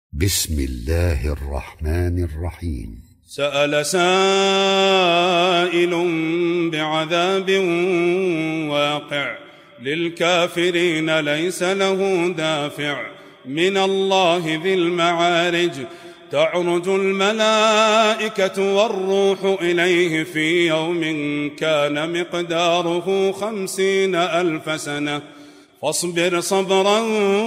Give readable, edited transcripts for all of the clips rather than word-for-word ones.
بسم الله الرحمن الرحيم. سأل سائل بعذاب واقع للكافرين ليس له دافع من الله ذي المعارج تعرج الملائكة والروح إليه في يوم كان مقداره 50,000 سنة فاصبر صبرا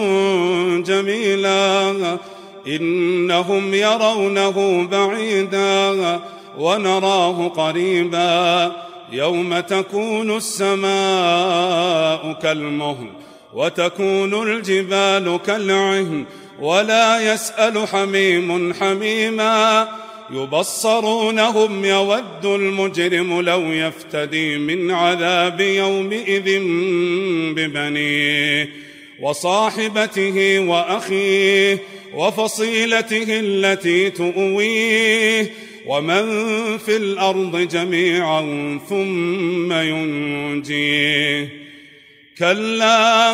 جميلا إنهم يرونه بعيدا ونراه قريبا يوم تكون السماء كالمهل وتكون الجبال كالعهن ولا يسأل حميم حميما يبصرونهم يود المجرم لو يفتدي من عذاب يومئذ ببنيه وصاحبته وأخيه وفصيلته التي تؤويه ومن في الأرض جميعا ثم ينجيه كلا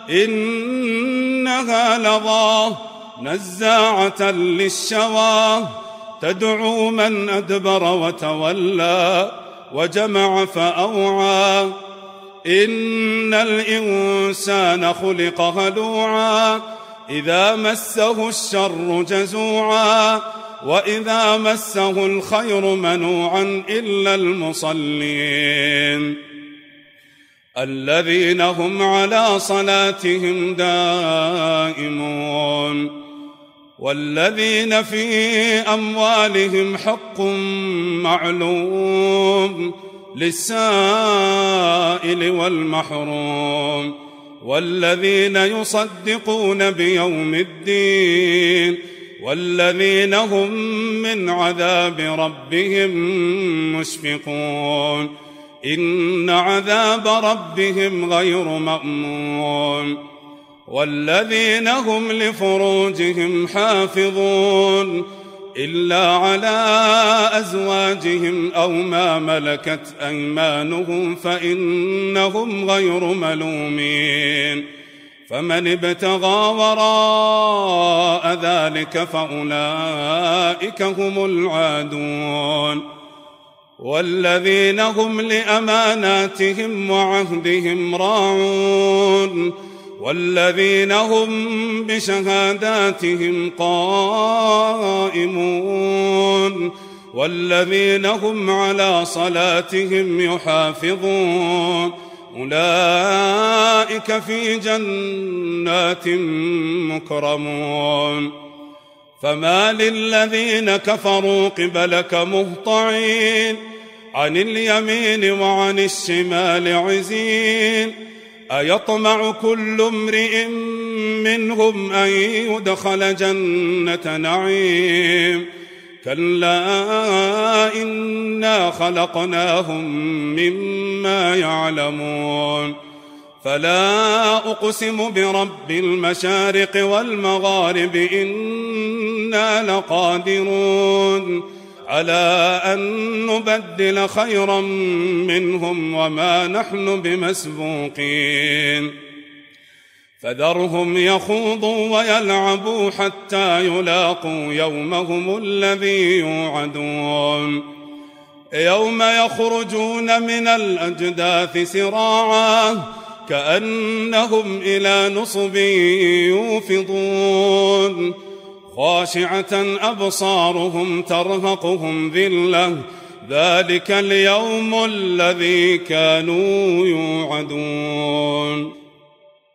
إنها لظى نزاعة للشوى تدعو من أدبر وتولى وجمع فأوعى إن الإنسان خلق هلوعا إذا مسه الشر جزوعا وإذا مسه الخير منوعا إلا المصلين الذين هم على صلاتهم دائمون والذين في أموالهم حق معلوم للسائل والمحروم والذين يصدقون بيوم الدين والذين هم من عذاب ربهم مشفقون إن عذاب ربهم غير مأمون والذين هم لفروجهم حافظون إلا على أزواجهم أو ما ملكت أيمانهم فإنهم غير ملومين فمن ابتغى وراء ذلك فأولئك هم العادون والذين هم لأماناتهم وعهدهم راعون والذين هم بشهاداتهم قائمون والذين هم على صلاتهم يحافظون أولئك في جنات مكرمون فما للذين كفروا قبلك مهطعين عن اليمين وعن الشمال عزين أيطمع كل امرئ منهم أن يدخل جنة نعيم كلا إنا خلقناهم مما يعلمون فلا أقسم برب المشارق والمغارب إنا لقادرون على أن نبدل خيرا منهم وما نحن بمسبوقين فذرهم يخوضوا ويلعبوا حتى يلاقوا يومهم الذي يوعدون يوم يخرجون من الأجداث سراعا كأنهم إلى نصب يوفضون خاشعة أبصارهم ترهقهم ذلة ذلك اليوم الذي كانوا يوعدون